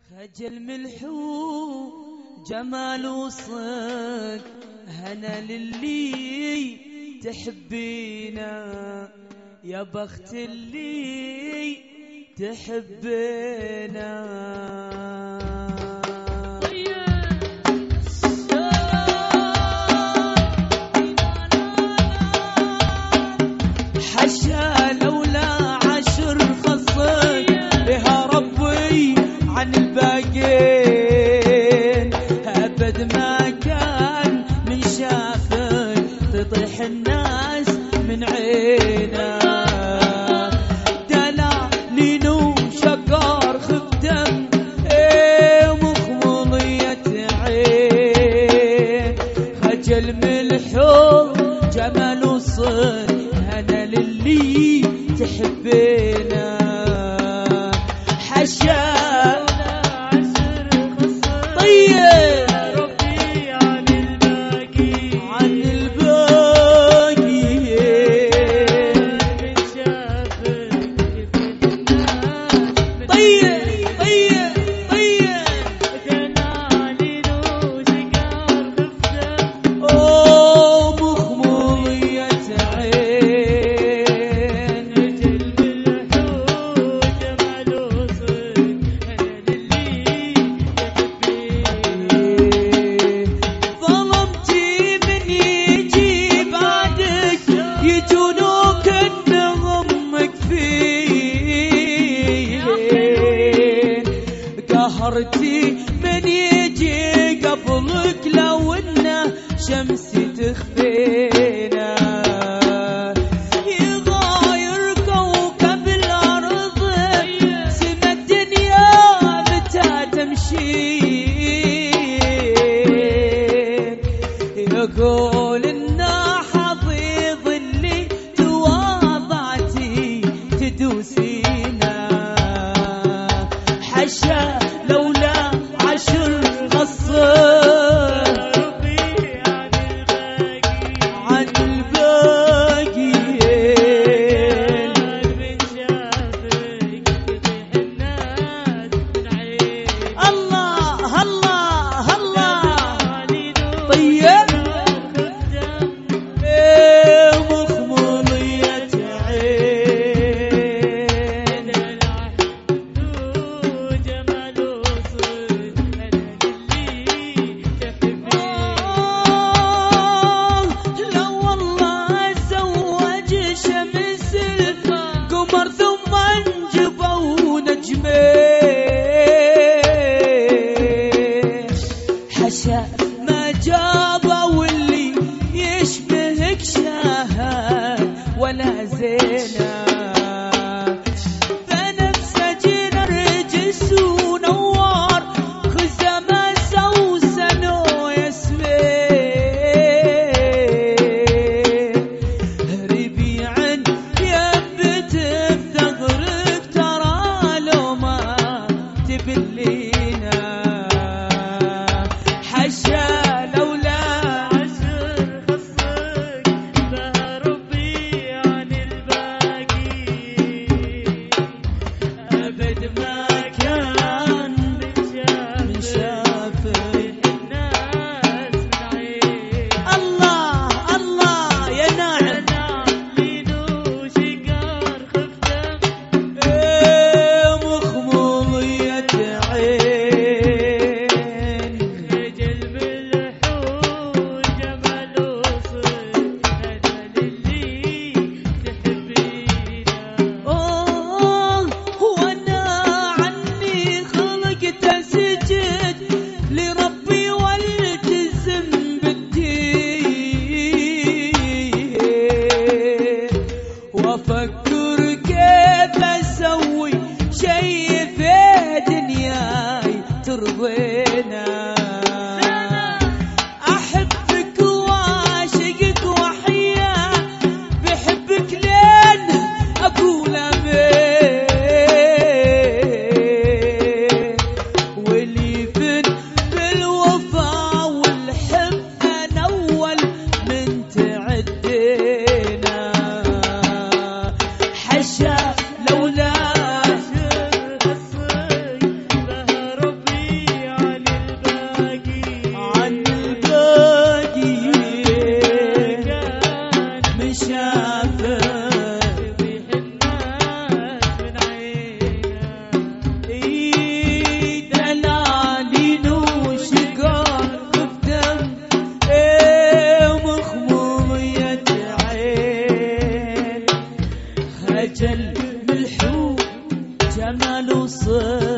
خجل ملحو جمال وصد هنا للي تحبينا يا بخت اللي تحبينا. حشا لولا عشر خصك بها ربي عن الباقين أبد ما كان من شافك تطيح الناس من عينا. دلالين وشقار خدم مخمولية عين خجل ملحو جمال وصد أنا للي تحبينا. حشا طيب ربي عن الباقي من شافك طيب دلالين وشقار خفدم مخمولية عين خجل ملحو جمال وصد أنا للي ظلمتي من يجي بعدك يجونوك انهم مكفين قهرتي من يجي قبلك لو انه شمسي تخفينا. يغاير كوكب الارض سما الدنيا متى تمشين يقول إنه حظيظ اللي تواضعتي تدوسينا. حشا لولا عشر خصك ربي عن الباقي من شافك تطيح الناس من عين. الله الله الله طيب مخمولية عين جمال وصد أنا للي تحبين. لو والله زوج شمس القمر ثم انجبوا نجمين حشا ما جابوا اللي يشبهك شاهد ولا زينة. بنفسجي نرجس ونوار خزما سوسنو يسمين ربيعا يبت بثغرك ترى لو ما تبلينا. حشا لولا عشر خصك بها ربي عن الباقي أبد ما كان من شافك الناس من عين. الله الله يا ناعم لينو شقار خفدم مخمولية عين خجل ملحو جمال وصد أنا للي تحبينا. وانا عني خلقت اسجد لربي والتزم بالدين وافكر كيف اسوي شي في دنياي ترضينا. احبك واشقك وحيا بحبك لين اقول امين واللي فن بالوفا والحب انا اول من تعدينا. حشا لولا عشر خصك بها ربي أجل من الحور جمال وصدق